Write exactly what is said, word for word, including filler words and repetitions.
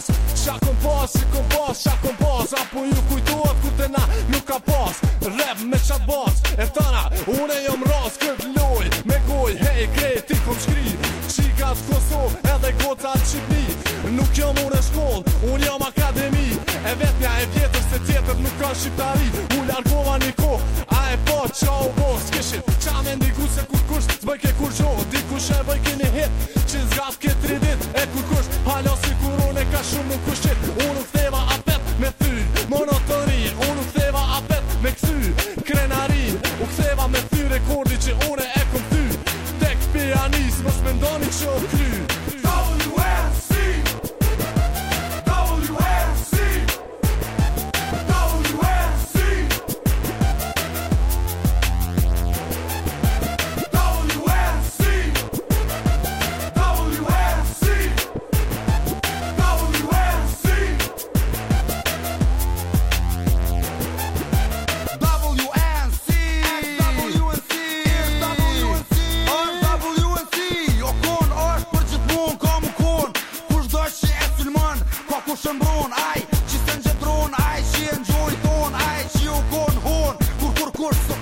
Qa kom pas, si kom pas, qa kom pas. Apo ju kujtuat ku te na nuk ka pas. Rap me qat bas, e tana, une jom ras kët loj. Me goj, hej, kreti kom shkri. Qikat Kosov, edhe gocat Shqipni. Nuk jom unë e shkoll, unë jom akademi. E vetnja e vjetër se tjetër nuk ka shqiptari. U largova një kohë, a e po qa u bo. S'kishin, qa me ndiku se kur kush s'bëj ke kur gjo. Dikush e bëj ke një hit, që zgaf ke tri dit. E kur kush, hala si kur unë e ka shumë nuk kushit. Unë u ktheva apet me thyr, monotoni. Unë u ktheva apet me kthyr, krenarin. U ktheva me thyr rekordi që unë e kom thyr. Tek pianis, mos me ndoni që o kry. Ai, që se në gjetron, ai që e në gjoj ton, ai që ju kon hon, kur kur kur së